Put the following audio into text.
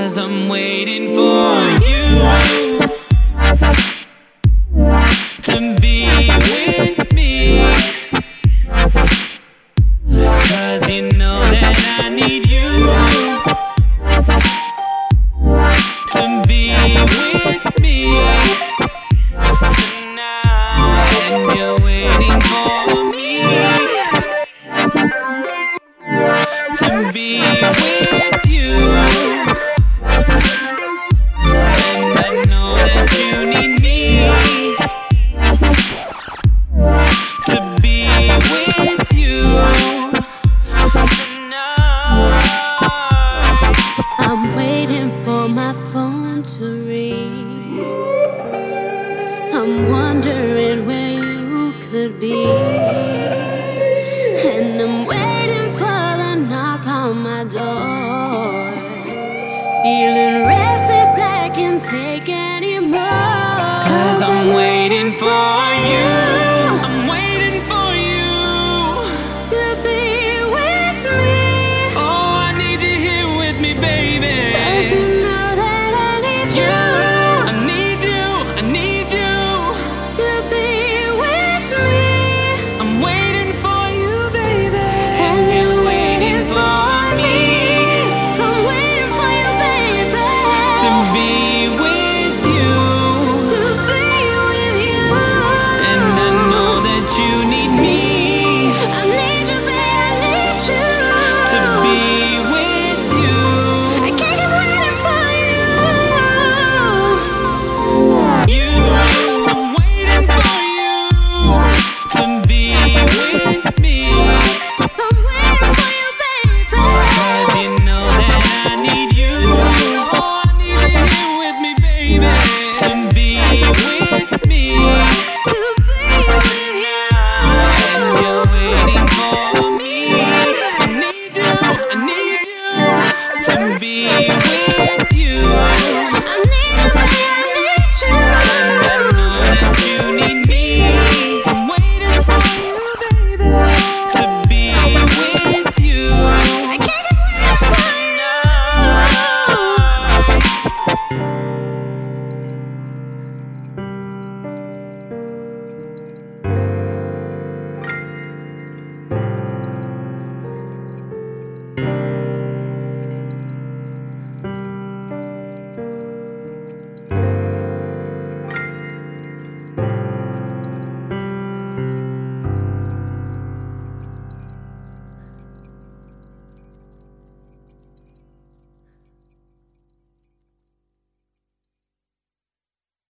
'Cause I'm waiting for you to be with me. 'Cause you know that I need you to be with me tonight. And you're waiting for me to be with you. And I know that you need me to be with you tonight. I'm waiting for my phone to ring. I'm wondering where you could be. And I'm waiting for the knock on my door. Feeling restless, I can't take anymore. 'Cause I'm waiting for you